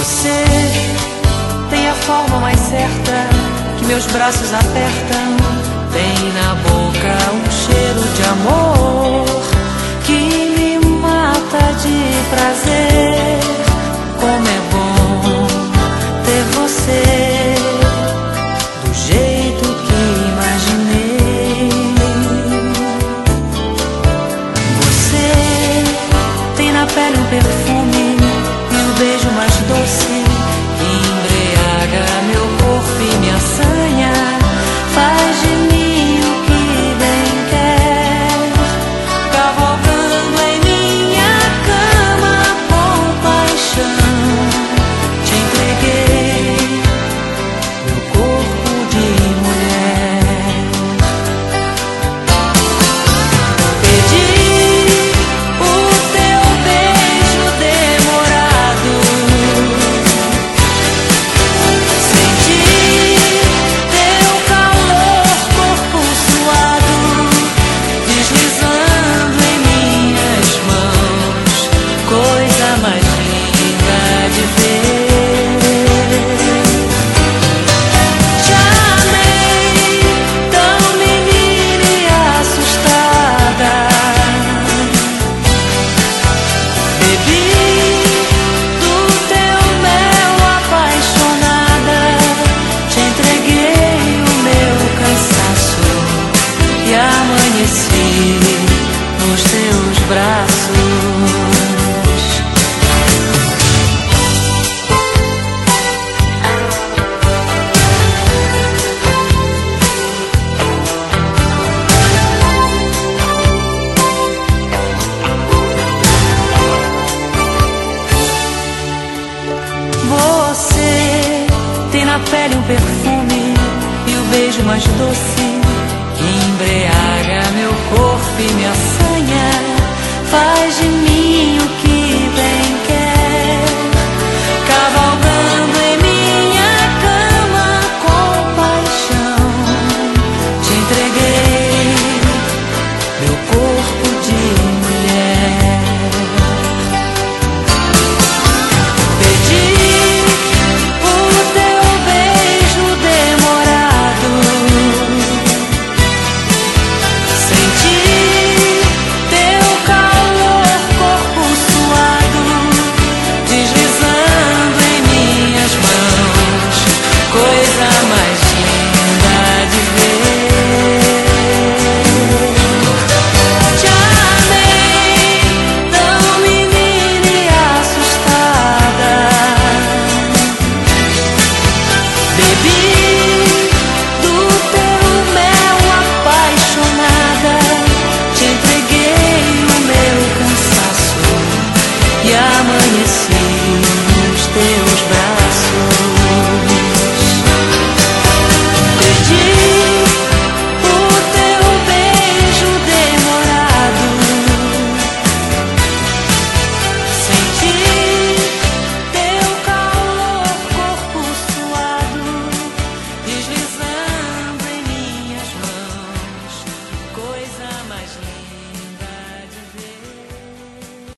Você tem a forma mais certa que meus braços apertam. Tem na boca um cheiro de amor que me mata de prazer. Como é bom ter você do jeito que imaginei. Você tem na pele um perfume e o beijo mais doce que embriaga meu corpo e me assanha. Faz de mim o que bem quer, cavalgando em minha cama com paixão. Te entreguei meu corpo de mulher. Pedi o teu beijo demorado, senti teu calor, corpo suado, deslizando em minhas mãos. Coisa mais linda de ver. Te amei, tão menina e assustada. Bebi do teu mel apaixonada. Te entreguei o meu cansaço e amanheci nos teus braços. Você tem na pele um perfume e o beijo mais doce que embriaga meu corpo e me assanha. Faz de mim o